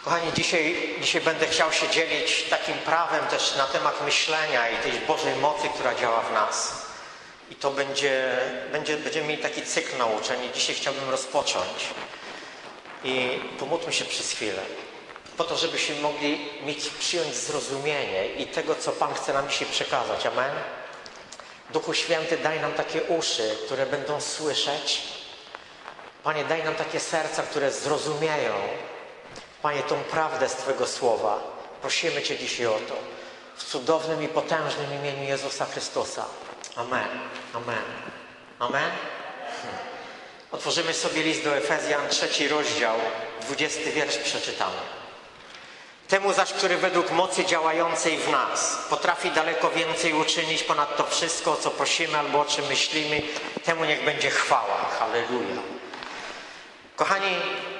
Kochani, dzisiaj będę chciał się dzielić takim prawem też na temat myślenia i tej Bożej mocy, która działa w nas. I to będziemy mieli taki cykl nauczeń i dzisiaj chciałbym rozpocząć. I pomódlmy się przez chwilę. Po to, żebyśmy mogli przyjąć zrozumienie i tego, co Pan chce nam dzisiaj przekazać. Amen? Duchu Święty, daj nam takie uszy, które będą słyszeć. Panie, daj nam takie serca, które zrozumieją, Panie, tą prawdę z Twojego Słowa. Prosimy Cię dzisiaj o to. W cudownym i potężnym imieniu Jezusa Chrystusa. Amen. Amen. Amen. Otworzymy sobie list do Efezjan, 3 rozdział, 20 wiersz przeczytamy. Temu zaś, który według mocy działającej w nas potrafi daleko więcej uczynić ponad to wszystko, o co prosimy albo o czym myślimy, temu niech będzie chwała. Halleluja. Kochani,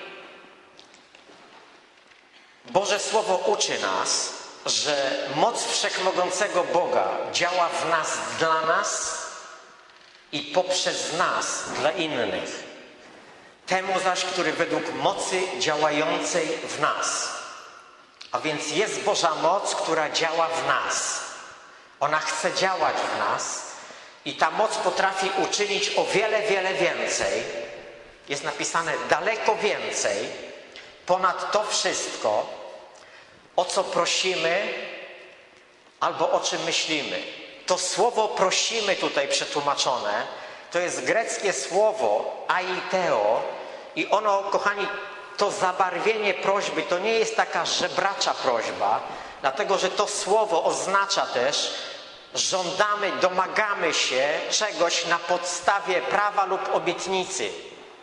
Boże Słowo uczy nas, że moc wszechmogącego Boga działa w nas dla nas i poprzez nas dla innych. Temu zaś, który według mocy działającej w nas. A więc jest Boża moc, która działa w nas. Ona chce działać w nas i ta moc potrafi uczynić o wiele, wiele więcej. Jest napisane daleko więcej, ponad to wszystko, o co prosimy albo o czym myślimy. To słowo prosimy tutaj przetłumaczone, to jest greckie słowo aiteo i ono, kochani, to zabarwienie prośby to nie jest taka żebracza prośba, dlatego że to słowo oznacza też żądamy, domagamy się czegoś na podstawie prawa lub obietnicy.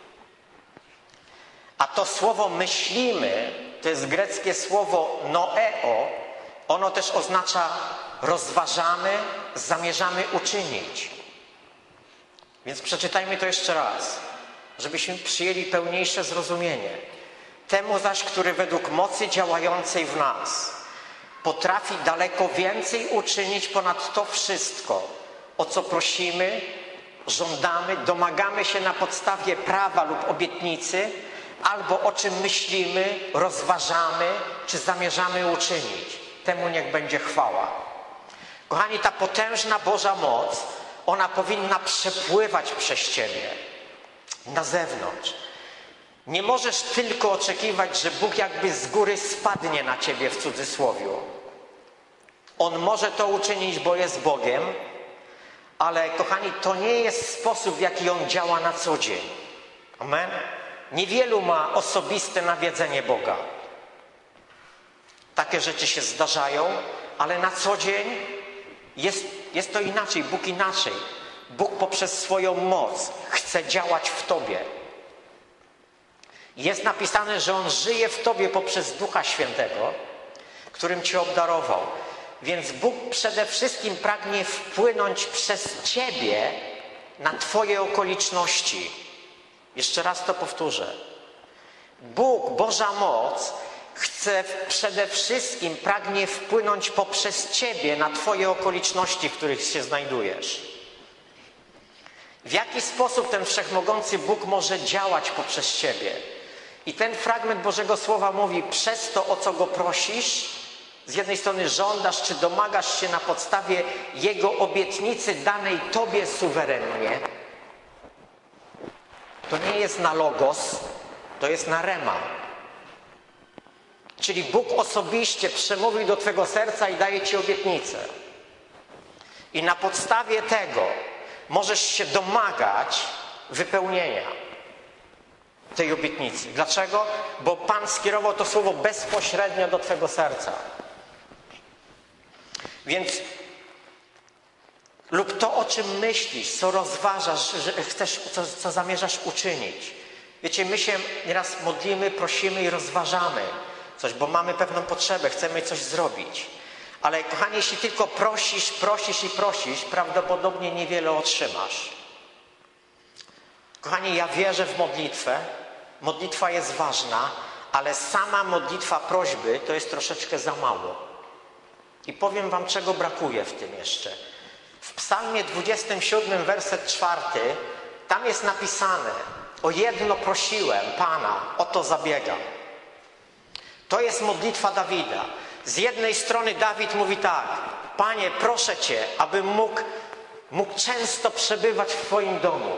A to słowo myślimy, to jest greckie słowo noeo, ono też oznacza rozważamy, zamierzamy uczynić. Więc przeczytajmy to jeszcze raz, żebyśmy przyjęli pełniejsze zrozumienie. Temu zaś, który według mocy działającej w nas potrafi daleko więcej uczynić ponad to wszystko, o co prosimy, żądamy, domagamy się na podstawie prawa lub obietnicy, albo o czym myślimy, rozważamy, czy zamierzamy uczynić. Temu niech będzie chwała. Kochani, ta potężna Boża moc, ona powinna przepływać przez Ciebie na zewnątrz. Nie możesz tylko oczekiwać, że Bóg jakby z góry spadnie na Ciebie w cudzysłowiu. On może to uczynić, bo jest Bogiem, ale kochani, to nie jest sposób, w jaki On działa na co dzień. Amen? Niewielu ma osobiste nawiedzenie Boga. Takie rzeczy się zdarzają, ale na co dzień jest to inaczej, Bóg inaczej. Bóg poprzez swoją moc chce działać w Tobie. Jest napisane, że On żyje w Tobie poprzez Ducha Świętego, którym Cię obdarował. Więc Bóg przede wszystkim pragnie wpłynąć przez Ciebie na Twoje okoliczności. Jeszcze raz to powtórzę. Bóg, Boża moc, chce przede wszystkim, pragnie wpłynąć poprzez Ciebie na Twoje okoliczności, w których się znajdujesz. W jaki sposób ten wszechmogący Bóg może działać poprzez Ciebie? I ten fragment Bożego Słowa mówi, przez to, o co Go prosisz, z jednej strony żądasz, czy domagasz się na podstawie Jego obietnicy danej Tobie suwerennie. To nie jest na logos, to jest na rema. Czyli Bóg osobiście przemówił do Twojego serca i daje Ci obietnicę. I na podstawie tego możesz się domagać wypełnienia tej obietnicy. Dlaczego? Bo Pan skierował to słowo bezpośrednio do Twojego serca. Więc lub to, o czym myślisz, co rozważasz, że chcesz, co zamierzasz uczynić. Wiecie, my się nieraz modlimy, prosimy i rozważamy coś, bo mamy pewną potrzebę, chcemy coś zrobić. Ale kochani, jeśli tylko prosisz, prawdopodobnie niewiele otrzymasz. Kochani, ja wierzę w modlitwę. Modlitwa jest ważna, ale sama modlitwa prośby to jest troszeczkę za mało. I powiem Wam, czego brakuje w tym jeszcze. W Psalmie 27, werset 4, tam jest napisane: o jedno prosiłem Pana, o to zabiegam. To jest modlitwa Dawida. Z jednej strony Dawid mówi tak: Panie, proszę Cię, abym mógł często przebywać w Twoim domu.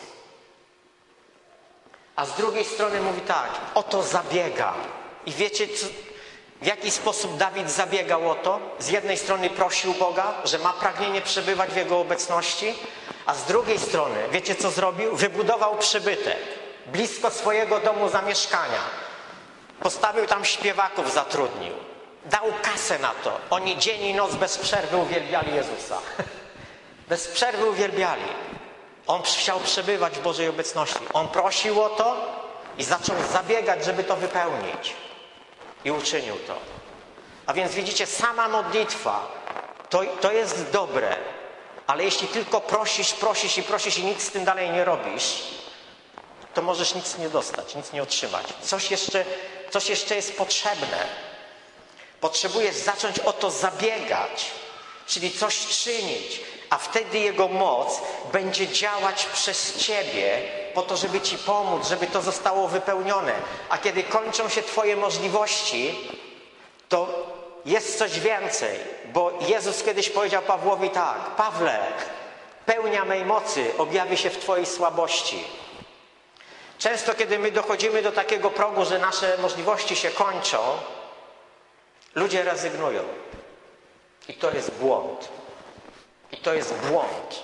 A z drugiej strony mówi tak: o to zabiegam. I wiecie, w jaki sposób Dawid zabiegał o to? Z jednej strony prosił Boga, że ma pragnienie przebywać w Jego obecności, a z drugiej strony, wiecie co zrobił? Wybudował przybytek blisko swojego domu zamieszkania. Postawił tam śpiewaków, zatrudnił. Dał kasę na to. Oni dzień i noc bez przerwy uwielbiali Jezusa. Bez przerwy uwielbiali. On chciał przebywać w Bożej obecności. On prosił o to i zaczął zabiegać, żeby to wypełnić. I uczynił to. A więc widzicie, sama modlitwa to jest dobre. Ale jeśli tylko prosisz i nic z tym dalej nie robisz, to możesz nic nie dostać, nic nie otrzymać. Coś jeszcze jest potrzebne. Potrzebujesz zacząć o to zabiegać, czyli coś czynić, a wtedy Jego moc będzie działać przez Ciebie po to, żeby Ci pomóc, żeby to zostało wypełnione. A kiedy kończą się Twoje możliwości, to jest coś więcej, bo Jezus kiedyś powiedział Pawłowi tak: Pawle, pełnia mej mocy objawi się w Twojej słabości. Często, kiedy my dochodzimy do takiego progu, że nasze możliwości się kończą, ludzie rezygnują. I to jest błąd. I to jest błąd.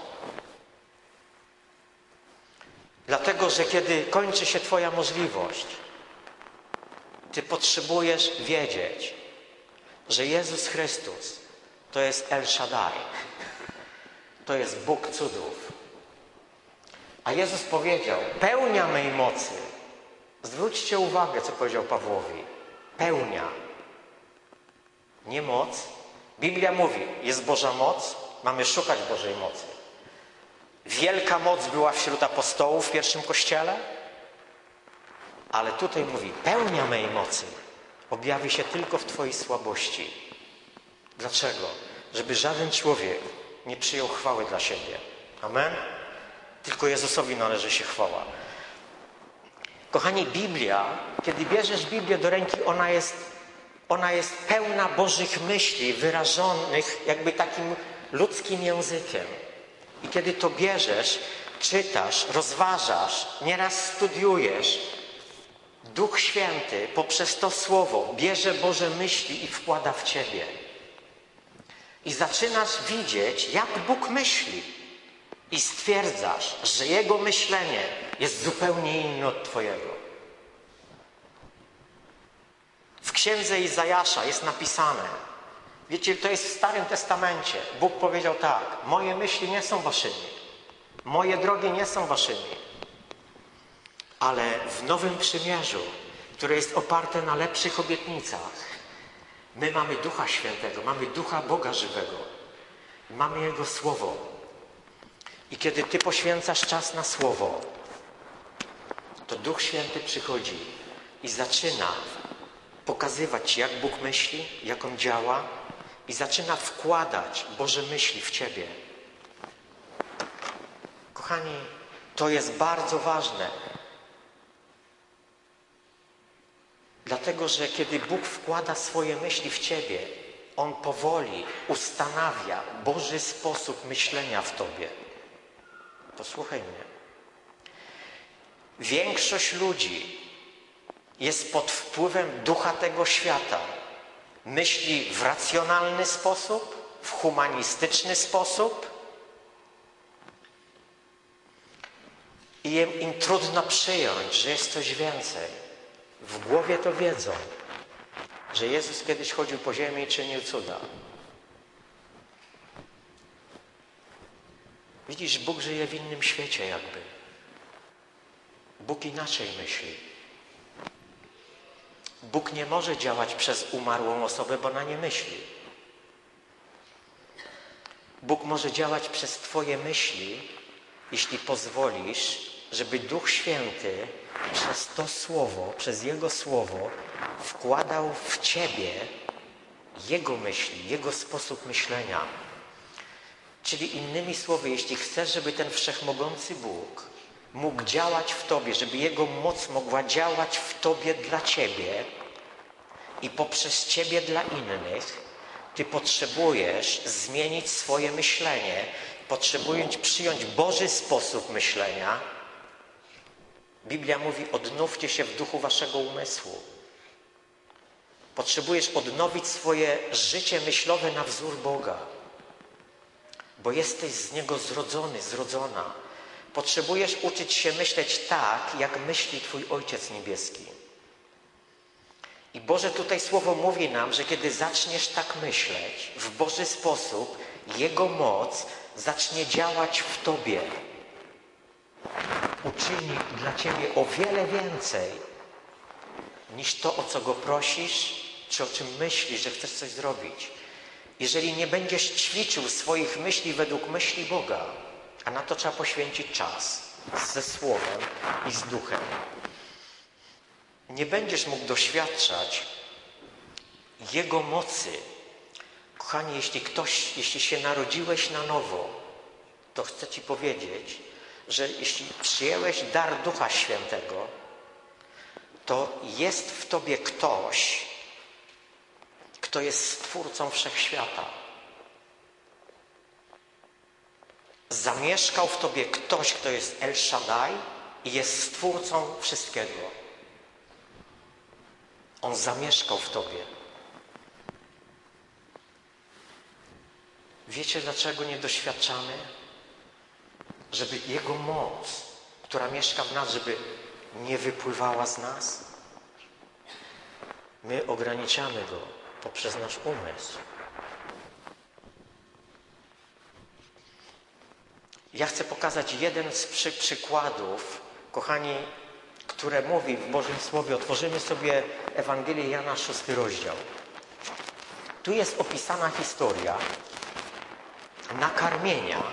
Dlatego, że kiedy kończy się Twoja możliwość, Ty potrzebujesz wiedzieć, że Jezus Chrystus to jest El Shaddai. To jest Bóg cudów. A Jezus powiedział: pełnia mej mocy. Zwróćcie uwagę, co powiedział Pawłowi. Pełnia. Nie moc. Biblia mówi, jest Boża moc, mamy szukać Bożej mocy. Wielka moc była wśród apostołów w pierwszym Kościele, ale tutaj mówi, pełnia mej mocy objawi się tylko w Twojej słabości. Dlaczego? Żeby żaden człowiek nie przyjął chwały dla siebie. Amen? Tylko Jezusowi należy się chwała. Kochani, Biblia, kiedy bierzesz Biblię do ręki, ona jest pełna Bożych myśli wyrażonych jakby takim ludzkim językiem. I kiedy to bierzesz, czytasz, rozważasz, nieraz studiujesz, Duch Święty poprzez to Słowo bierze Boże myśli i wkłada w Ciebie. I zaczynasz widzieć, jak Bóg myśli. I stwierdzasz, że Jego myślenie jest zupełnie inne od Twojego. W księdze Izajasza jest napisane, wiecie, to jest w Starym Testamencie. Bóg powiedział tak: moje myśli nie są waszymi, moje drogi nie są waszymi. Ale w Nowym Przymierzu, które jest oparte na lepszych obietnicach, my mamy Ducha Świętego, mamy Ducha Boga żywego, mamy Jego Słowo. I kiedy Ty poświęcasz czas na Słowo, to Duch Święty przychodzi i zaczyna pokazywać Ci, jak Bóg myśli, jak On działa, i zaczyna wkładać Boże myśli w Ciebie. Kochani, to jest bardzo ważne. Dlatego, że kiedy Bóg wkłada swoje myśli w Ciebie, On powoli ustanawia Boży sposób myślenia w Tobie. Posłuchaj mnie. Większość ludzi jest pod wpływem ducha tego świata. Myśli w racjonalny sposób, w humanistyczny sposób i im trudno przyjąć, że jest coś więcej. W głowie to wiedzą, że Jezus kiedyś chodził po ziemi i czynił cuda. Widzisz, Bóg żyje w innym świecie jakby. Bóg inaczej myśli. Bóg nie może działać przez umarłą osobę, bo ona nie myśli. Bóg może działać przez Twoje myśli, jeśli pozwolisz, żeby Duch Święty przez to Słowo, przez Jego Słowo wkładał w Ciebie Jego myśli, Jego sposób myślenia. Czyli innymi słowy, jeśli chcesz, żeby ten wszechmogący Bóg mógł działać w Tobie, żeby Jego moc mogła działać w Tobie dla Ciebie, i poprzez Ciebie dla innych Ty potrzebujesz zmienić swoje myślenie, potrzebujesz przyjąć Boży sposób myślenia. Biblia mówi, odnówcie się w duchu waszego umysłu. Potrzebujesz odnowić swoje życie myślowe na wzór Boga, bo jesteś z Niego zrodzony, zrodzona. Potrzebujesz uczyć się myśleć tak, jak myśli Twój Ojciec Niebieski. I Boże tutaj Słowo mówi nam, że kiedy zaczniesz tak myśleć w Boży sposób, Jego moc zacznie działać w Tobie. Uczyni dla Ciebie o wiele więcej niż to, o co Go prosisz, czy o czym myślisz, że chcesz coś zrobić. Jeżeli nie będziesz ćwiczył swoich myśli według myśli Boga, a na to trzeba poświęcić czas ze Słowem i z Duchem, nie będziesz mógł doświadczać Jego mocy. Kochani, jeśli się narodziłeś na nowo, to chcę Ci powiedzieć, że jeśli przyjęłeś dar Ducha Świętego, to jest w Tobie ktoś, kto jest Stwórcą Wszechświata. Zamieszkał w Tobie ktoś, kto jest El Shaddai i jest Stwórcą wszystkiego. On zamieszkał w Tobie. Wiecie, dlaczego nie doświadczamy? Żeby Jego moc, która mieszka w nas, żeby nie wypływała z nas? My ograniczamy Go poprzez nasz umysł. Ja chcę pokazać jeden z przykładów, kochani, które mówi w Bożym Słowie. Otworzymy sobie Ewangelię Jana, 6 rozdział. Tu jest opisana historia nakarmienia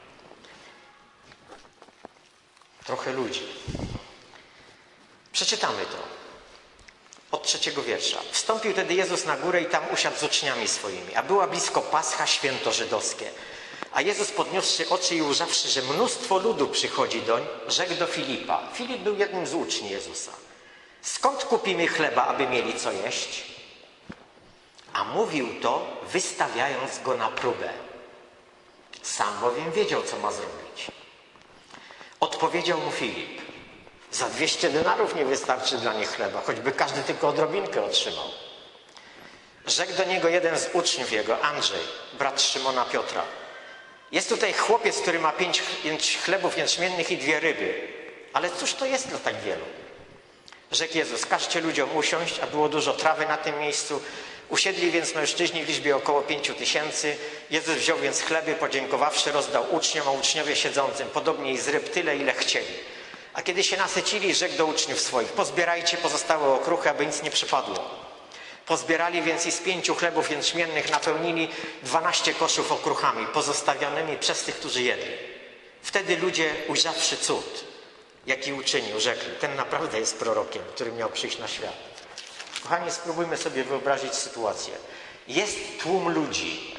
trochę ludzi. Przeczytamy to od 3 wiersza. Wstąpił wtedy Jezus na górę i tam usiadł z uczniami swoimi, a była blisko Pascha, święto żydowskie. A Jezus, podniósłszy oczy i ujrzawszy, że mnóstwo ludu przychodzi doń, rzekł do Filipa. Filip był jednym z uczniów Jezusa. Skąd kupimy chleba, aby mieli co jeść? A mówił to, wystawiając go na próbę. Sam bowiem wiedział, co ma zrobić. Odpowiedział mu Filip. Za 200 denarów nie wystarczy dla nich chleba, choćby każdy tylko odrobinkę otrzymał. Rzekł do niego jeden z uczniów jego, Andrzej, brat Szymona Piotra. Jest tutaj chłopiec, który ma 5 chlebów jęczmiennych i 2 ryby. Ale cóż to jest dla tak wielu? Rzekł Jezus, każcie ludziom usiąść, a było dużo trawy na tym miejscu. Usiedli więc mężczyźni w liczbie około 5000. Jezus wziął więc chleby, podziękowawszy, rozdał uczniom, a uczniowie siedzącym, podobnie i z ryb tyle, ile chcieli. A kiedy się nasycili, rzekł do uczniów swoich, pozbierajcie pozostałe okruchy, aby nic nie przypadło. Pozbierali więc i z 5 chlebów jęczmiennych napełnili 12 koszów okruchami, pozostawionymi przez tych, którzy jedli. Wtedy ludzie, ujrzawszy cud, jaki uczynił, rzekli, ten naprawdę jest prorokiem, który miał przyjść na świat. Kochani, spróbujmy sobie wyobrazić sytuację. Jest tłum ludzi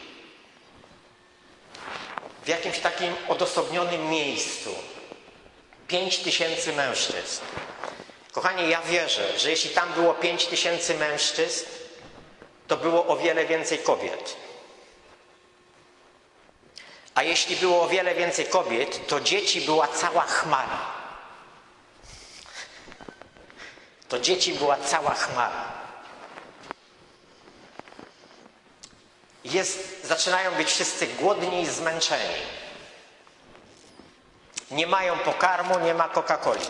w jakimś takim odosobnionym miejscu. 5000 mężczyzn. Kochani, ja wierzę, że jeśli tam było 5000 mężczyzn, to było o wiele więcej kobiet. A jeśli było o wiele więcej kobiet, to dzieci była cała chmara. To dzieci była cała chmara. Zaczynają być wszyscy głodni i zmęczeni. Nie mają pokarmu, nie ma Coca-Coli.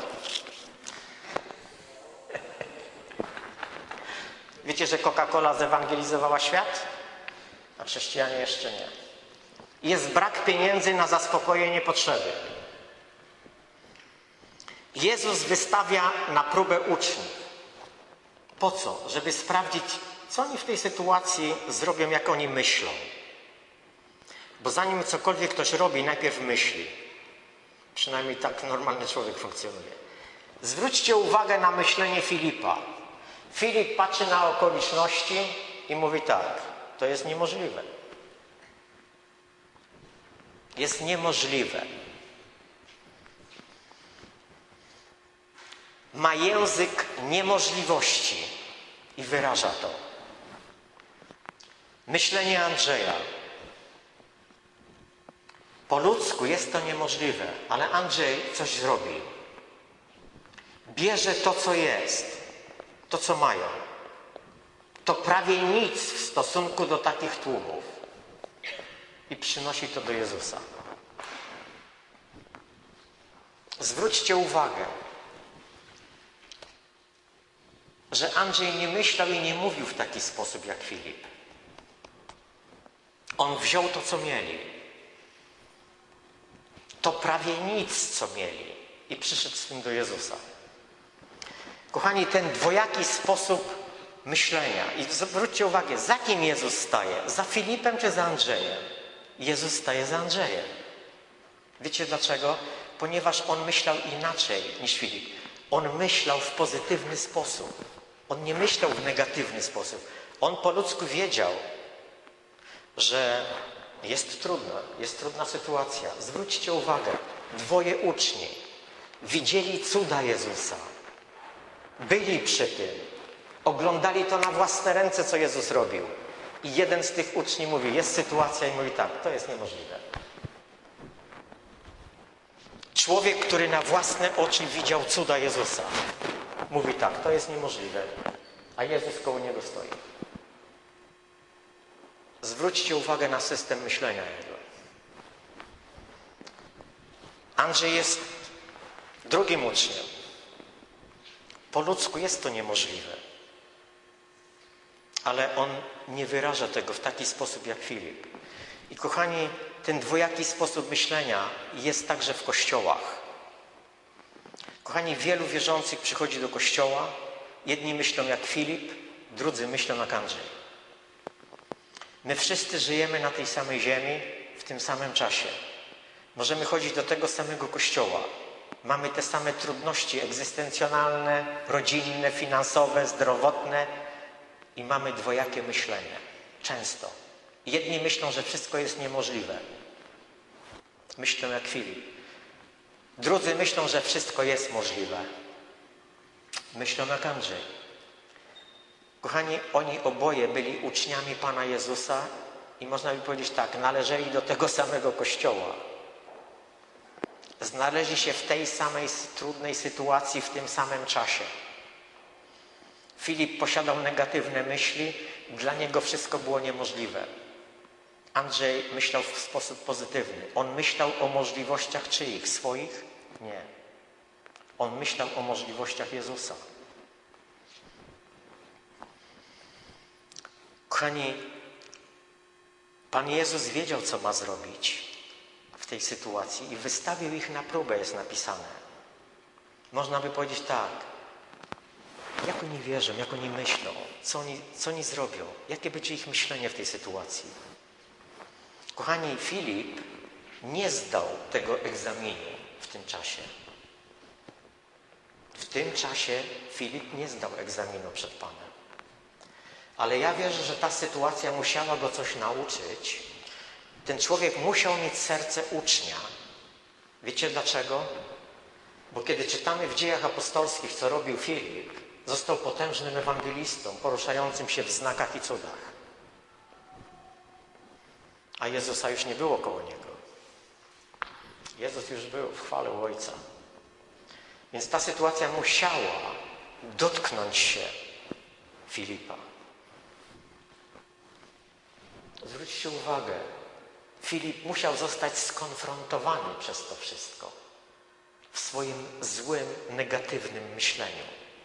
Wiecie, że Coca-Cola zewangelizowała świat? A chrześcijanie jeszcze nie. Jest brak pieniędzy na zaspokojenie potrzeby. Jezus wystawia na próbę uczniów. Po co? Żeby sprawdzić, co oni w tej sytuacji zrobią, jak oni myślą. Bo zanim cokolwiek ktoś robi, najpierw myśli. Przynajmniej tak normalny człowiek funkcjonuje. Zwróćcie uwagę na myślenie Filipa. Filip patrzy na okoliczności i mówi tak, to jest niemożliwe. Jest niemożliwe. Ma język niemożliwości i wyraża to. Myślenie Andrzeja. Po ludzku jest to niemożliwe, ale Andrzej coś zrobi. Bierze to, co jest, to, co mają. To prawie nic w stosunku do takich tłumów. I przynosi to do Jezusa. Zwróćcie uwagę, że Andrzej nie myślał i nie mówił w taki sposób jak Filip. On wziął to, co mieli. To prawie nic, co mieli. I przyszedł z tym do Jezusa. Kochani, ten dwojaki sposób myślenia. I zwróćcie uwagę, za kim Jezus staje? Za Filipem czy za Andrzejem? Jezus staje za Andrzejem. Wiecie dlaczego? Ponieważ on myślał inaczej niż Filip. On myślał w pozytywny sposób. On nie myślał w negatywny sposób. On po ludzku wiedział, że jest trudna sytuacja. Zwróćcie uwagę, dwoje uczni widzieli cuda Jezusa. Byli przy tym. Oglądali to na własne ręce, co Jezus robił. I jeden z tych uczniów mówi, jest sytuacja i mówi tak, to jest niemożliwe. Człowiek, który na własne oczy widział cuda Jezusa, mówi tak, to jest niemożliwe, a Jezus koło niego stoi. Zwróćcie uwagę na system myślenia jego. Andrzej jest drugim uczniem. Po ludzku jest to niemożliwe, ale on nie wyraża tego w taki sposób jak Filip. I kochani, ten dwojaki sposób myślenia jest także w kościołach. Kochani, wielu wierzących przychodzi do kościoła. Jedni myślą jak Filip, drudzy myślą jak Andrzej. My wszyscy żyjemy na tej samej ziemi w tym samym czasie. Możemy chodzić do tego samego kościoła. Mamy te same trudności egzystencjonalne, rodzinne, finansowe, zdrowotne i mamy dwojakie myślenie. Często. Jedni myślą, że wszystko jest niemożliwe. Myślą jak Filip. Drudzy myślą, że wszystko jest możliwe. Myślą jak Andrzej. Kochani, oni oboje byli uczniami Pana Jezusa i można by powiedzieć tak, należeli do tego samego kościoła. Znaleźli się w tej samej trudnej sytuacji w tym samym czasie. Filip posiadał negatywne myśli, dla niego wszystko było niemożliwe. Andrzej myślał w sposób pozytywny. On myślał o możliwościach czyich? Swoich? Nie. On myślał o możliwościach Jezusa. Kochani, Pan Jezus wiedział, co ma zrobić w tej sytuacji i wystawił ich na próbę, jest napisane. Można by powiedzieć tak, jak oni wierzą, jak oni myślą, co oni zrobią, jakie będzie ich myślenie w tej sytuacji. Kochani, Filip nie zdał tego egzaminu w tym czasie. W tym czasie Filip nie zdał egzaminu przed Panem. Ale ja wierzę, że ta sytuacja musiała go coś nauczyć. Ten człowiek musiał mieć serce ucznia. Wiecie dlaczego? Bo kiedy czytamy w Dziejach Apostolskich, co robił Filip, został potężnym ewangelistą, poruszającym się w znakach i cudach. A Jezusa już nie było koło niego. Jezus już był w chwale u Ojca. Więc ta sytuacja musiała dotknąć się Filipa. Zwróćcie uwagę, Filip musiał zostać skonfrontowany przez to wszystko w swoim złym, negatywnym myśleniu.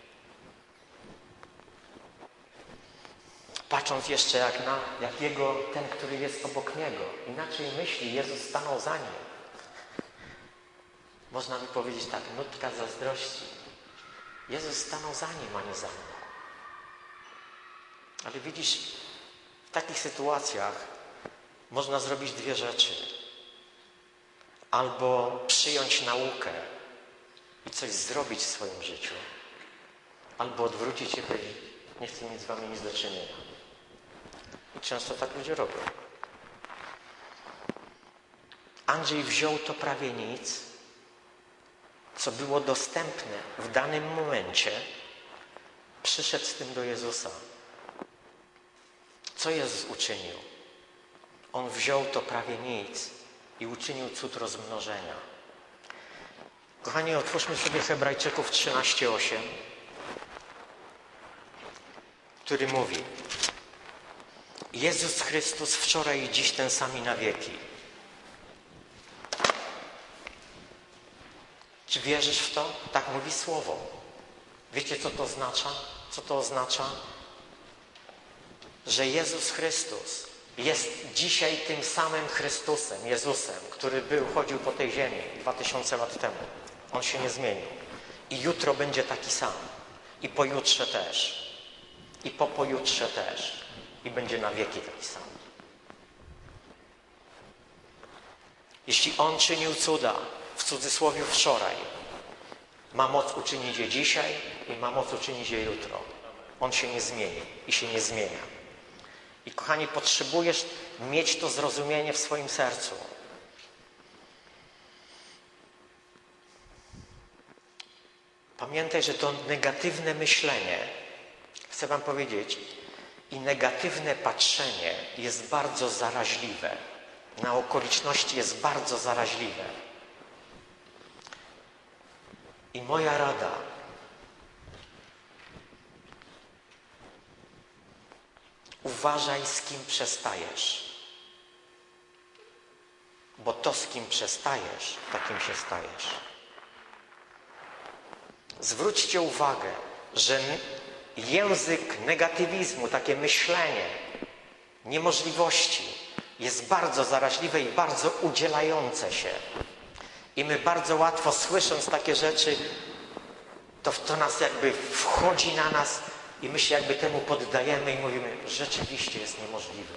Patrząc jeszcze jak ten, który jest obok niego, inaczej myśli, Jezus stanął za nim. Można by powiedzieć tak, nutka zazdrości. Jezus stanął za nim, a nie za mną. Ale widzisz, w takich sytuacjach można zrobić dwie rzeczy. Albo przyjąć naukę i coś zrobić w swoim życiu, albo odwrócić się i powiedzieć, nie chcę mieć z wami nic do czynienia. I często tak ludzie robią. Andrzej wziął to prawie nic, co było dostępne w danym momencie, przyszedł z tym do Jezusa. Co Jezus uczynił? On wziął to prawie nic i uczynił cud rozmnożenia. Kochani, otwórzmy sobie Hebrajczyków 13:8, który mówi: Jezus Chrystus wczoraj i dziś ten sam i na wieki. Czy wierzysz w to? Tak mówi Słowo. Wiecie, co to oznacza? Co to oznacza? Że Jezus Chrystus jest dzisiaj tym samym Chrystusem, Jezusem, który chodził po tej ziemi 2000 lat temu. On się nie zmienił. I jutro będzie taki sam. I pojutrze też. I po pojutrze też. I będzie na wieki taki sam. Jeśli On czynił cuda, w cudzysłowie wczoraj, ma moc uczynić je dzisiaj i ma moc uczynić je jutro. On się nie zmieni i się nie zmienia. I kochani, potrzebujesz mieć to zrozumienie w swoim sercu. Pamiętaj, że to negatywne myślenie, chcę wam powiedzieć, i negatywne patrzenie jest bardzo zaraźliwe. Na okoliczności jest bardzo zaraźliwe. I moja rada: uważaj, z kim przestajesz. Bo to, z kim przestajesz, takim się stajesz. Zwróćcie uwagę, że język negatywizmu, takie myślenie niemożliwości jest bardzo zaraźliwe i bardzo udzielające się. I my bardzo łatwo, słysząc takie rzeczy, to nas jakby wchodzi na nas i my się jakby temu poddajemy i mówimy: rzeczywiście jest niemożliwe.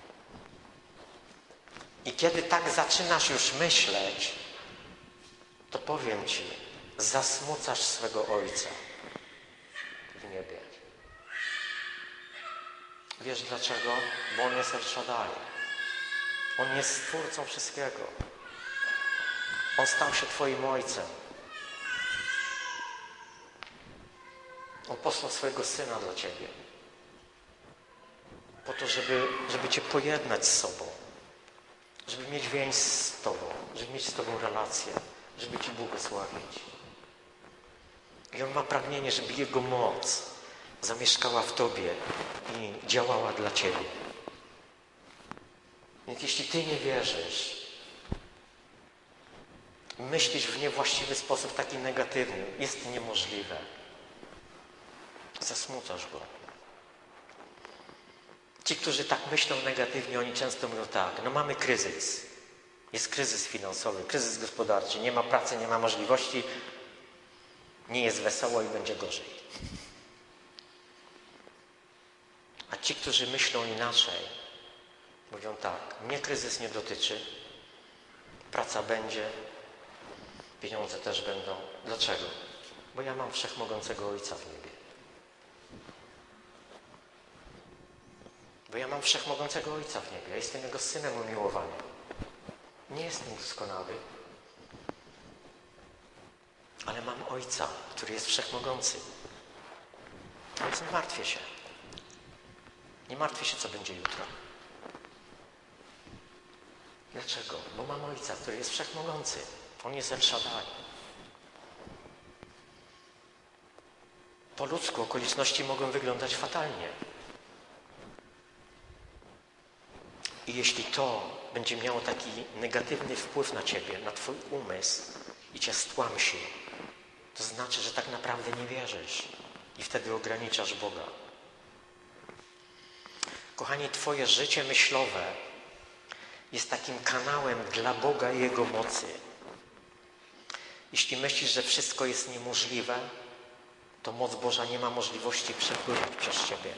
I kiedy tak zaczynasz już myśleć, to powiem Ci, zasmucasz swego Ojca w niebie. Wiesz dlaczego? Bo On jest El Shaddai. On jest Stwórcą wszystkiego. On stał się Twoim Ojcem. On posłał swojego Syna dla Ciebie. Po to, żeby Cię pojednać z sobą. Żeby mieć więź z Tobą. Żeby mieć z Tobą relację. Żeby Ci błogosławić. I On ma pragnienie, żeby Jego moc zamieszkała w Tobie i działała dla Ciebie. Więc jeśli Ty nie wierzysz, myślisz w niewłaściwy sposób, taki negatywny, jest niemożliwe. Zasmucasz Go. Ci, którzy tak myślą negatywnie, oni często mówią tak: no mamy kryzys. Jest kryzys finansowy, kryzys gospodarczy, nie ma pracy, nie ma możliwości, nie jest wesoło i będzie gorzej. A ci, którzy myślą inaczej, mówią tak: mnie kryzys nie dotyczy, praca będzie, pieniądze też będą. Dlaczego? Bo ja mam wszechmogącego Ojca w niebie. Bo ja mam wszechmogącego Ojca w niebie. Ja jestem Jego Synem umiłowanym. Nie jestem doskonały, ale mam Ojca, który jest wszechmogący. Więc nie martwię się. Nie martwię się, co będzie jutro. Dlaczego? Bo mam Ojca, który jest wszechmogący. On jest El Shaddai. Po ludzku okoliczności mogą wyglądać fatalnie. I jeśli to będzie miało taki negatywny wpływ na Ciebie, na Twój umysł i Cię stłamsi, to znaczy, że tak naprawdę nie wierzysz i wtedy ograniczasz Boga. Kochani, Twoje życie myślowe jest takim kanałem dla Boga i Jego mocy. Jeśli myślisz, że wszystko jest niemożliwe, to moc Boża nie ma możliwości przepływać przez Ciebie.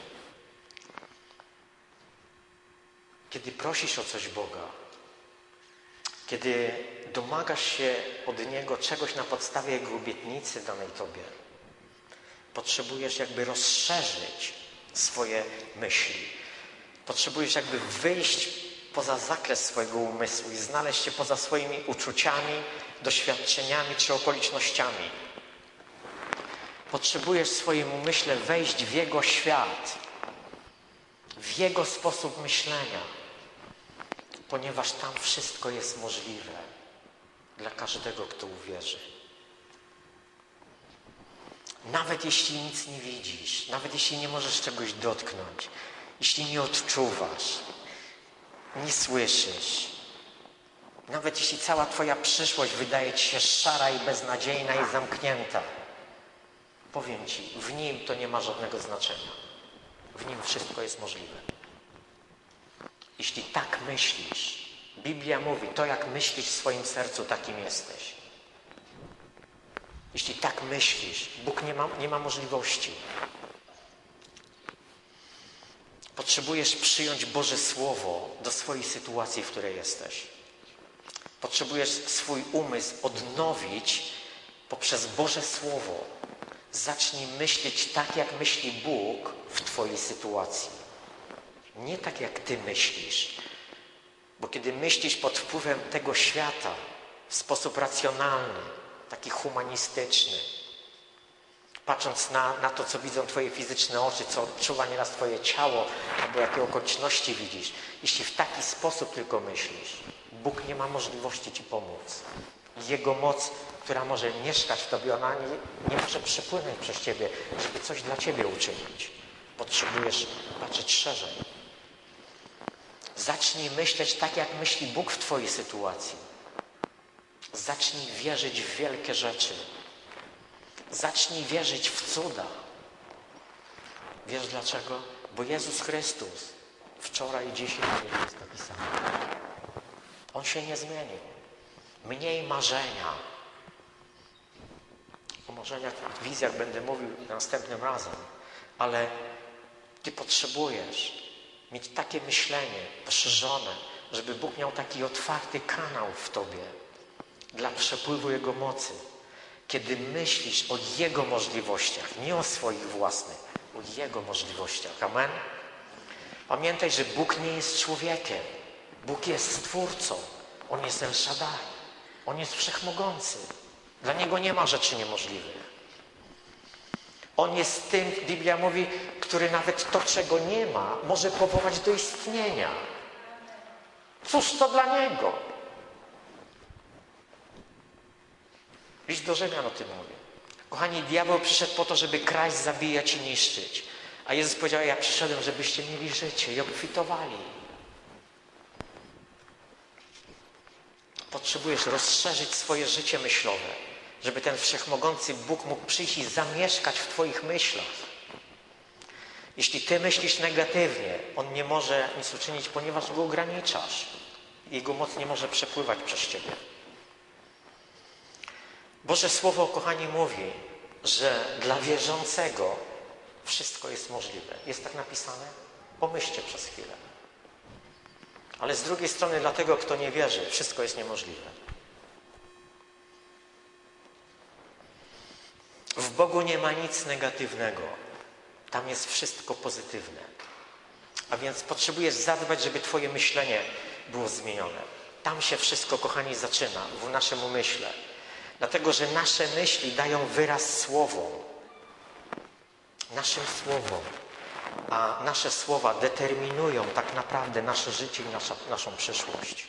Kiedy prosisz o coś Boga, kiedy domagasz się od Niego czegoś na podstawie Jego obietnicy danej Tobie, potrzebujesz jakby rozszerzyć swoje myśli. Potrzebujesz jakby wyjść poza zakres swojego umysłu i znaleźć się poza swoimi uczuciami, doświadczeniami czy okolicznościami. Potrzebujesz w swoim umyśle wejść w Jego świat, w w Jego sposób myślenia, ponieważ tam wszystko jest możliwe dla każdego, kto uwierzy. Nawet jeśli nic nie widzisz, nawet jeśli nie możesz czegoś dotknąć, jeśli nie odczuwasz, nie słyszysz, nawet jeśli cała Twoja przyszłość wydaje Ci się szara i beznadziejna i zamknięta, powiem Ci, w Nim to nie ma żadnego znaczenia. W Nim wszystko jest możliwe. Jeśli tak myślisz, Biblia mówi, to jak myślisz w swoim sercu, takim jesteś. Jeśli tak myślisz, Bóg nie ma możliwości. Potrzebujesz przyjąć Boże Słowo do swojej sytuacji, w której jesteś. Potrzebujesz swój umysł odnowić poprzez Boże Słowo. Zacznij myśleć tak, jak myśli Bóg w Twojej sytuacji. Nie tak, jak Ty myślisz. Bo kiedy myślisz pod wpływem tego świata w sposób racjonalny, taki humanistyczny, patrząc na to, co widzą Twoje fizyczne oczy, co odczuwa nieraz Twoje ciało, albo jakie okoliczności widzisz, jeśli w taki sposób tylko myślisz, Bóg nie ma możliwości Ci pomóc. Jego moc, która może mieszkać w Tobie, ona nie może przepłynąć przez Ciebie, żeby coś dla Ciebie uczynić. Potrzebujesz patrzeć szerzej. Zacznij myśleć tak, jak myśli Bóg w Twojej sytuacji. Zacznij wierzyć w wielkie rzeczy. Zacznij wierzyć w cuda. Wiesz dlaczego? Bo Jezus Chrystus wczoraj i dzisiaj jest napisane. On się nie zmienił. Mniej marzenia. O marzeniach, wizjach będę mówił następnym razem. Ale Ty potrzebujesz mieć takie myślenie poszerzone, żeby Bóg miał taki otwarty kanał w Tobie dla przepływu Jego mocy. Kiedy myślisz o Jego możliwościach, nie o swoich własnych, o Jego możliwościach. Amen? Pamiętaj, że Bóg nie jest człowiekiem. Bóg jest Stwórcą. On jest El Shaddai. On jest Wszechmogący. Dla Niego nie ma rzeczy niemożliwych. On jest tym, Biblia mówi, który nawet to, czego nie ma, może powołać do istnienia. Cóż to dla Niego? List do Rzymian o tym mówi. Kochani, diabeł przyszedł po to, żeby kraść, zabijać i niszczyć. A Jezus powiedział, ja przyszedłem, żebyście mieli życie i obfitowali. Potrzebujesz rozszerzyć swoje życie myślowe, żeby ten wszechmogący Bóg mógł przyjść i zamieszkać w Twoich myślach. Jeśli Ty myślisz negatywnie, On nie może nic uczynić, ponieważ Go ograniczasz. Jego moc nie może przepływać przez Ciebie. Boże Słowo, kochani, mówi, że dla wierzącego wszystko jest możliwe. Jest tak napisane? Pomyślcie przez chwilę. Ale z drugiej strony dla tego, kto nie wierzy, wszystko jest niemożliwe. W Bogu nie ma nic negatywnego. Tam jest wszystko pozytywne. A więc potrzebujesz zadbać, żeby Twoje myślenie było zmienione. Tam się wszystko, kochani, zaczyna, w naszym umyśle. Dlatego, że nasze myśli dają wyraz słowom. Naszym słowom. A nasze słowa determinują tak naprawdę nasze życie i naszą przyszłość.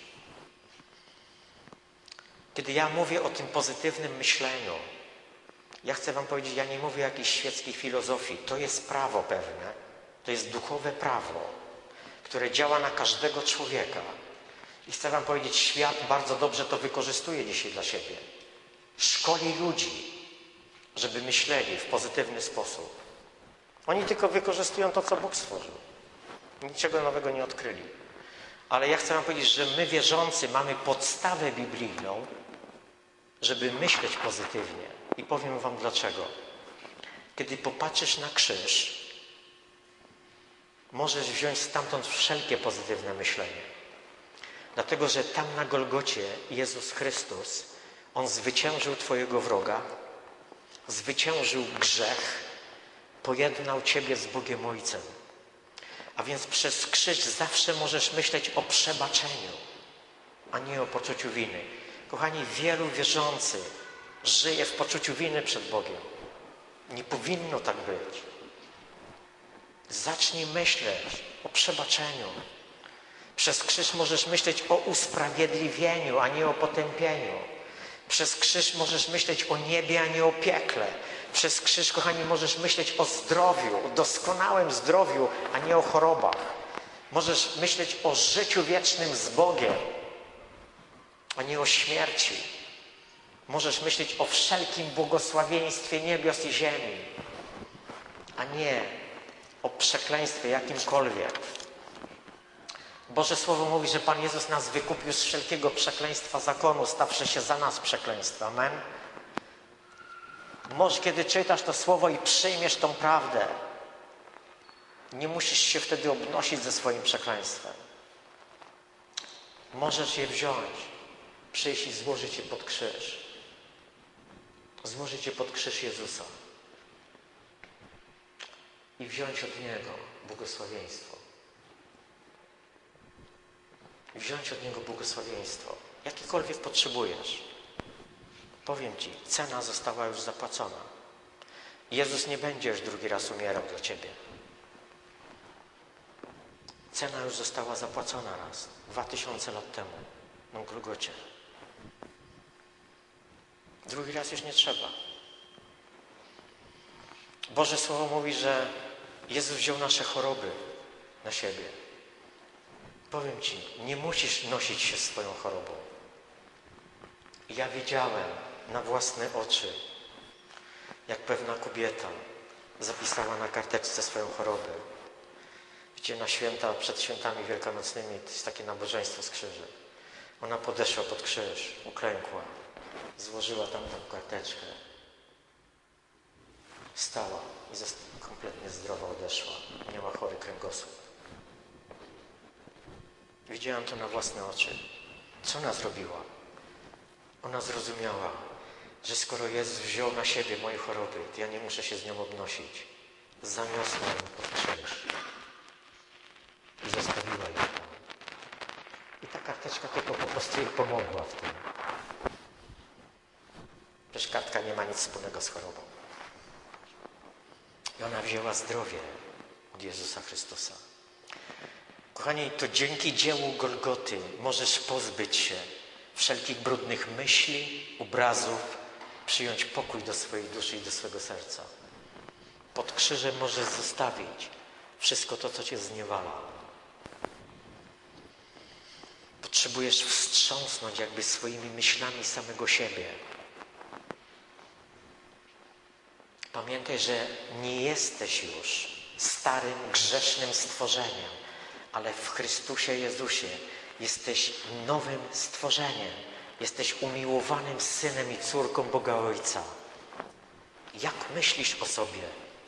Kiedy ja mówię o tym pozytywnym myśleniu, ja chcę Wam powiedzieć, ja nie mówię o jakiejś świeckiej filozofii. To jest prawo pewne. To jest duchowe prawo, które działa na każdego człowieka. I chcę Wam powiedzieć, świat bardzo dobrze to wykorzystuje dzisiaj dla siebie. Szkoli ludzi, żeby myśleli w pozytywny sposób. Oni tylko wykorzystują to, co Bóg stworzył. Niczego nowego nie odkryli. Ale ja chcę Wam powiedzieć, że my wierzący mamy podstawę biblijną, żeby myśleć pozytywnie. I powiem Wam dlaczego. Kiedy popatrzysz na krzyż, możesz wziąć stamtąd wszelkie pozytywne myślenie. Dlatego, że tam na Golgocie Jezus Chrystus, On zwyciężył Twojego wroga, zwyciężył grzech, pojednał Ciebie z Bogiem Ojcem. A więc przez krzyż zawsze możesz myśleć o przebaczeniu, a nie o poczuciu winy. Kochani, wielu wierzących żyje w poczuciu winy przed Bogiem. Nie powinno tak być. Zacznij myśleć o przebaczeniu. Przez krzyż możesz myśleć o usprawiedliwieniu, a nie o potępieniu. Przez krzyż możesz myśleć o niebie, a nie o piekle. Przez krzyż, kochani, możesz myśleć o zdrowiu, o doskonałym zdrowiu, a nie o chorobach. Możesz myśleć o życiu wiecznym z Bogiem, a nie o śmierci. Możesz myśleć o wszelkim błogosławieństwie niebios i ziemi, a nie o przekleństwie jakimkolwiek. Boże Słowo mówi, że Pan Jezus nas wykupił z wszelkiego przekleństwa zakonu, stawszy się za nas przekleństwem. Amen? Może kiedy czytasz to Słowo i przyjmiesz tą prawdę, nie musisz się wtedy obnosić ze swoim przekleństwem. Możesz je wziąć, przyjść i złożyć je pod krzyż. Złożyć je pod krzyż Jezusa. I wziąć od Niego błogosławieństwo. I wziąć od Niego błogosławieństwo. Jakiekolwiek potrzebujesz. Powiem Ci, cena została już zapłacona. Jezus nie będzie już drugi raz umierał dla Ciebie. Cena już została zapłacona raz, 2000 lat temu, na Golgocie. Drugi raz już nie trzeba. Boże Słowo mówi, że Jezus wziął nasze choroby na siebie. Powiem Ci, nie musisz nosić się swoją chorobą. Ja widziałem na własne oczy, jak pewna kobieta zapisała na karteczce swoją chorobę. Wiecie, na święta, przed świętami wielkanocnymi, to jest takie nabożeństwo z krzyżem. Ona podeszła pod krzyż, uklękła, złożyła tam tę karteczkę. Stała i kompletnie zdrowa odeszła. Miała chory kręgosłup. Widziałam to na własne oczy. Co ona zrobiła? Ona zrozumiała, że skoro Jezus wziął na siebie moje choroby, to ja nie muszę się z nią obnosić. Zaniosła ją pod krzyż i zostawiła ją tam. I ta karteczka tylko po prostu jej pomogła w tym. Przecież kartka nie ma nic wspólnego z chorobą. I ona wzięła zdrowie od Jezusa Chrystusa. Kochani, to dzięki dziełu Golgoty możesz pozbyć się wszelkich brudnych myśli, obrazów, przyjąć pokój do swojej duszy i do swojego serca. Pod krzyżem możesz zostawić wszystko to, co cię zniewala. Potrzebujesz wstrząsnąć jakby swoimi myślami samego siebie. Pamiętaj, że nie jesteś już starym, grzesznym stworzeniem, ale w Chrystusie Jezusie jesteś nowym stworzeniem. Jesteś umiłowanym synem i córką Boga Ojca. Jak myślisz o sobie?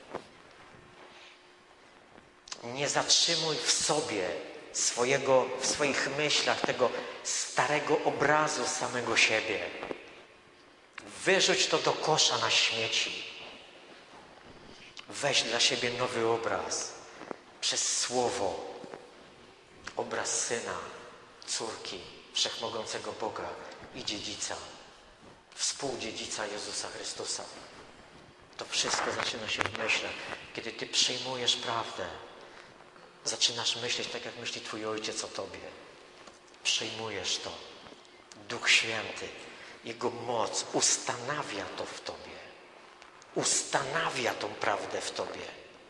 Nie zatrzymuj w sobie w swoich myślach tego starego obrazu samego siebie. Wyrzuć to do kosza na śmieci. Weź dla siebie nowy obraz przez Słowo. Obraz Syna, córki, wszechmogącego Boga i dziedzica, współdziedzica Jezusa Chrystusa. To wszystko zaczyna się w myślach. Kiedy Ty przyjmujesz prawdę, zaczynasz myśleć tak, jak myśli Twój Ojciec o Tobie. Przyjmujesz to. Duch Święty, Jego moc ustanawia to w Tobie. Ustanawia tą prawdę w Tobie.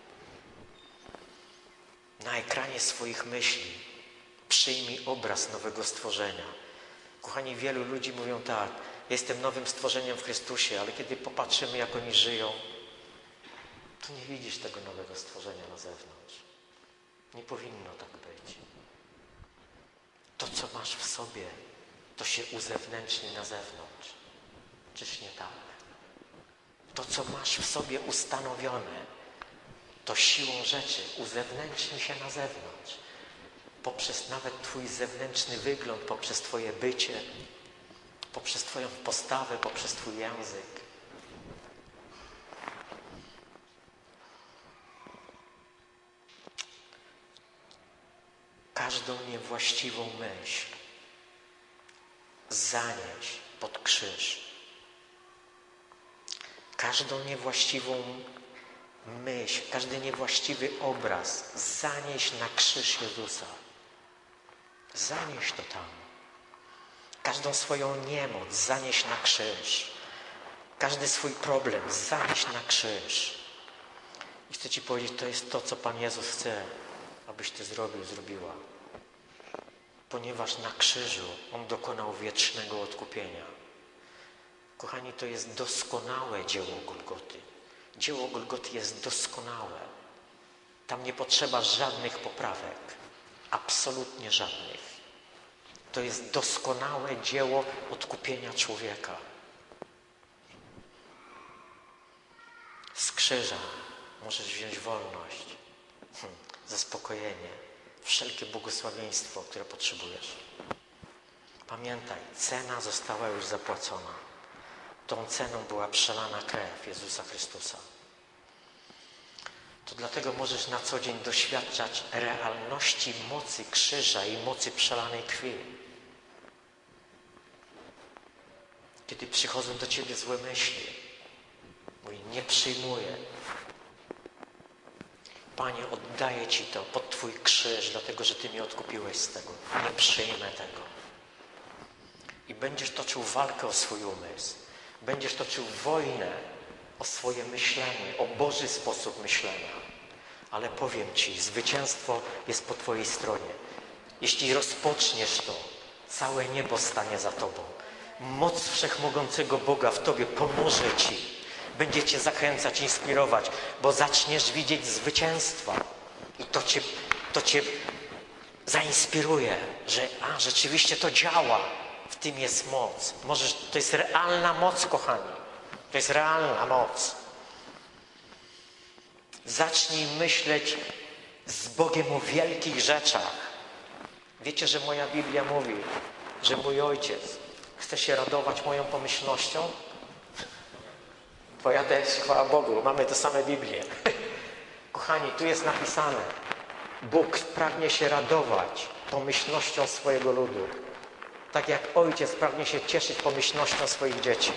Na ekranie swoich myśli przyjmij obraz nowego stworzenia. Kochani, wielu ludzi mówią tak, jestem nowym stworzeniem w Chrystusie, ale kiedy popatrzymy, jak oni żyją, to nie widzisz tego nowego stworzenia na zewnątrz. Nie powinno tak być. To, co masz w sobie, to się uzewnętrzni na zewnątrz. Czyż nie tak? To, co masz w sobie ustanowione, to siłą rzeczy uzewnętrzni się na zewnątrz. Poprzez nawet Twój zewnętrzny wygląd, poprzez Twoje bycie, poprzez Twoją postawę, poprzez Twój język. Każdą niewłaściwą myśl zanieś pod krzyż. Każdą niewłaściwą myśl, każdy niewłaściwy obraz zanieś na krzyż Jezusa. Zanieś to tam. Każdą swoją niemoc zanieś na krzyż. Każdy swój problem zanieś na krzyż. I chcę Ci powiedzieć, to jest to, co Pan Jezus chce, abyś Ty zrobił, zrobiła. Ponieważ na krzyżu On dokonał wiecznego odkupienia. Kochani, to jest doskonałe dzieło Golgoty. Dzieło Golgoty jest doskonałe. Tam nie potrzeba żadnych poprawek. Absolutnie żadnych. To jest doskonałe dzieło odkupienia człowieka. Z krzyża możesz wziąć wolność, zaspokojenie, wszelkie błogosławieństwo, które potrzebujesz. Pamiętaj, cena została już zapłacona. Tą ceną była przelana krew Jezusa Chrystusa. To dlatego możesz na co dzień doświadczać realności mocy krzyża i mocy przelanej krwi. Kiedy przychodzą do Ciebie złe myśli, mój nie przyjmuję. Panie, oddaję Ci to pod Twój krzyż, dlatego że Ty mnie odkupiłeś z tego. Nie przyjmę tego. I będziesz toczył walkę o swój umysł. Będziesz toczył wojnę o swoje myślenie, o Boży sposób myślenia. Ale powiem Ci, zwycięstwo jest po Twojej stronie. Jeśli rozpoczniesz to, całe niebo stanie za Tobą. Moc Wszechmogącego Boga w Tobie pomoże Ci. Będzie Cię zachęcać, inspirować, bo zaczniesz widzieć zwycięstwa. I to Cię zainspiruje, że rzeczywiście to działa. W tym jest moc. To jest realna moc, kochani. To jest realna moc. Zacznij myśleć z Bogiem o wielkich rzeczach. Wiecie, że moja Biblia mówi, że mój Ojciec chce się radować moją pomyślnością? Bo ja też, chwała Bogu, mamy te same Biblie. Kochani, tu jest napisane, Bóg pragnie się radować pomyślnością swojego ludu. Tak jak ojciec pragnie się cieszyć pomyślnością swoich dzieci.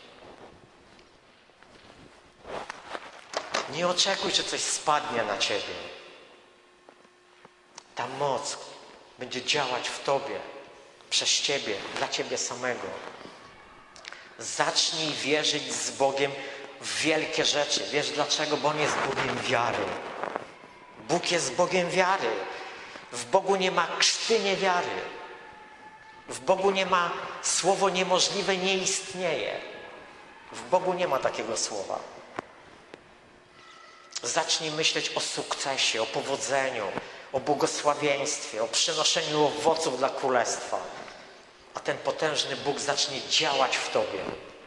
Nie oczekuj, że coś spadnie na Ciebie. Ta moc będzie działać w Tobie, przez Ciebie, dla Ciebie samego. Zacznij wierzyć z Bogiem w wielkie rzeczy. Wiesz dlaczego? Bo On jest Bogiem wiary. Bóg jest Bogiem wiary. W Bogu nie ma krzty niewiary. W Bogu nie ma słowo niemożliwe, nie istnieje. W Bogu nie ma takiego słowa. Zacznij myśleć o sukcesie, o powodzeniu, o błogosławieństwie, o przynoszeniu owoców dla Królestwa. A ten potężny Bóg zacznie działać w Tobie.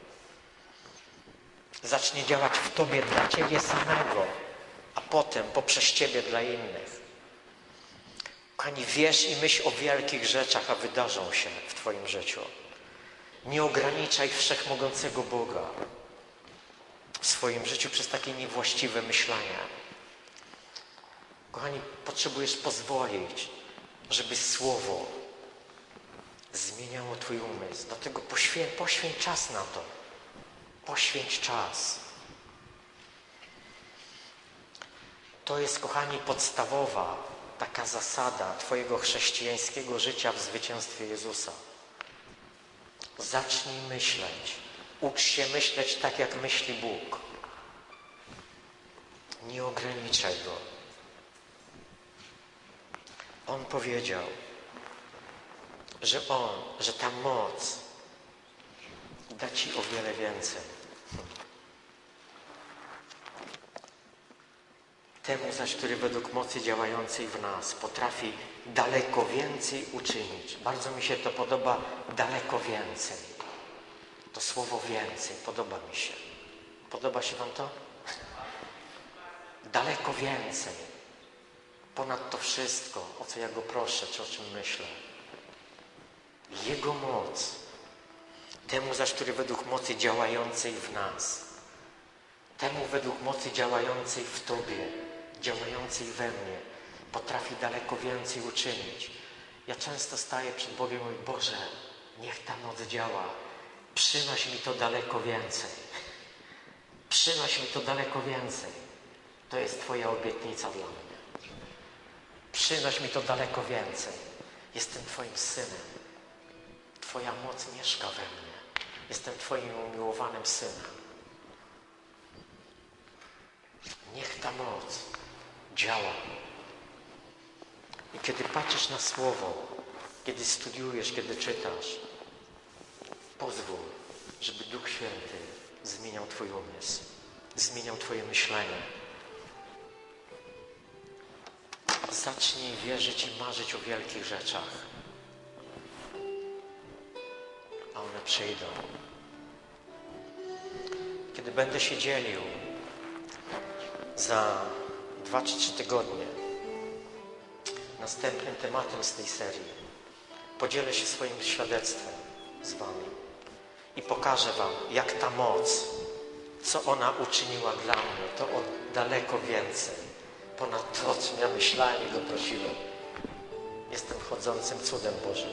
Zacznie działać w Tobie dla Ciebie samego, a potem poprzez Ciebie dla innych. Kochani, wierz i myśl o wielkich rzeczach, a wydarzą się w Twoim życiu. Nie ograniczaj Wszechmogącego Boga w swoim życiu przez takie niewłaściwe myślenie. Kochani, potrzebujesz pozwolić, żeby Słowo zmieniało Twój umysł. Dlatego poświęć czas na to. Poświęć czas. To jest, kochani, podstawowa taka zasada Twojego chrześcijańskiego życia w zwycięstwie Jezusa. Zacznij myśleć. Ucz się myśleć tak, jak myśli Bóg. Nie ograniczaj Go. On powiedział, że ta moc da Ci o wiele więcej. Temu zaś, który według mocy działającej w nas potrafi daleko więcej uczynić. Bardzo mi się to podoba, daleko więcej. To słowo więcej podoba mi się. Podoba się Wam to? Daleko więcej. Ponad to wszystko, o co ja Go proszę, czy o czym myślę. Jego moc. Temu zaś, który według mocy działającej w nas. Temu według mocy działającej w Tobie, działającej we mnie, potrafi daleko więcej uczynić. Ja często staję przed Bogiem i mówię, Boże, niech ta moc działa. Przynoś mi to daleko więcej. Przynoś mi to daleko więcej. To jest Twoja obietnica dla mnie. Przynoś mi to daleko więcej. Jestem Twoim synem. Twoja moc mieszka we mnie. Jestem Twoim umiłowanym synem. Niech ta moc działa. I kiedy patrzysz na Słowo, kiedy studiujesz, kiedy czytasz, pozwól, żeby Duch Święty zmieniał Twój umysł, zmieniał Twoje myślenie. Zacznij wierzyć i marzyć o wielkich rzeczach, a one przyjdą. Kiedy będę się dzielił za 2 czy 3 tygodnie następnym tematem z tej serii, podzielę się swoim świadectwem z Wami i pokażę Wam, jak ta moc, co ona uczyniła dla mnie, to o daleko więcej, ponad to, o czym ja myślałem i go prosiłem. Jestem chodzącym cudem Bożym.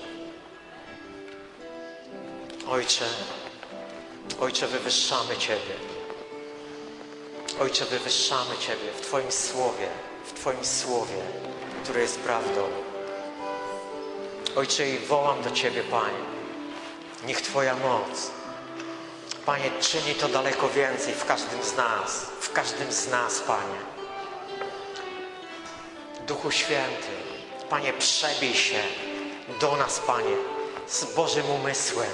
Ojcze, wywyższamy Ciebie. Ojcze, wywyższamy Ciebie w Twoim Słowie, które jest prawdą. Ojcze, i wołam do Ciebie, Panie. Niech Twoja moc, Panie, czyni to daleko więcej w każdym z nas, Panie. Duchu Święty, Panie, przebij się do nas, Panie, z Bożym umysłem.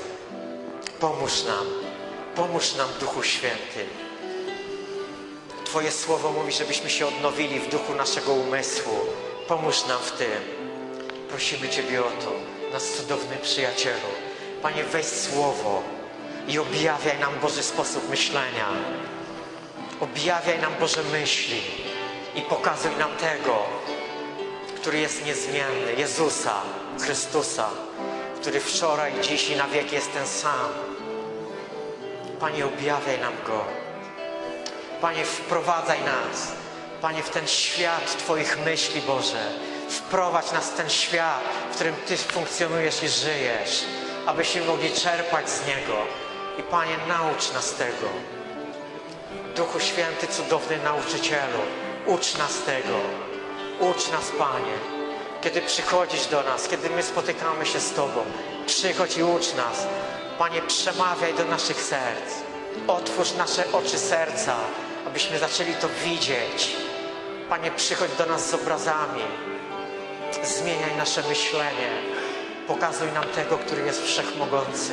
Pomóż nam, Duchu Święty. Twoje Słowo mówi, żebyśmy się odnowili w duchu naszego umysłu. Pomóż nam w tym. Prosimy Ciebie o to, nasz cudowny przyjacielu. Panie, weź Słowo i objawiaj nam Boży sposób myślenia. Objawiaj nam Boże myśli i pokazuj nam tego, który jest niezmienny, Jezusa Chrystusa, który wczoraj, dziś i na wieki jest ten sam. Panie, objawiaj nam Go. Panie, wprowadzaj nas, Panie, w ten świat Twoich myśli, Boże. Wprowadź nas w ten świat, w którym Ty funkcjonujesz i żyjesz, abyśmy mogli czerpać z Niego. I Panie, naucz nas tego. Duchu Święty, cudowny nauczycielu, ucz nas tego. Ucz nas, Panie. Kiedy przychodzisz do nas, kiedy my spotykamy się z Tobą, przychodź i ucz nas. Panie, przemawiaj do naszych serc. Otwórz nasze oczy serca, abyśmy zaczęli to widzieć. Panie, przychodź do nas z obrazami. Zmieniaj nasze myślenie. Pokazuj nam tego, który jest wszechmogący.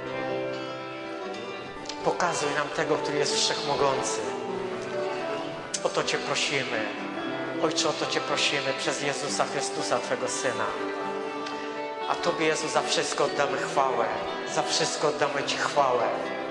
Pokazuj nam tego, który jest wszechmogący. O to Cię prosimy. Ojcze, o to Cię prosimy przez Jezusa Chrystusa, Twego Syna. A Tobie, Jezu, za wszystko oddamy chwałę. Za wszystko oddamy Ci chwałę.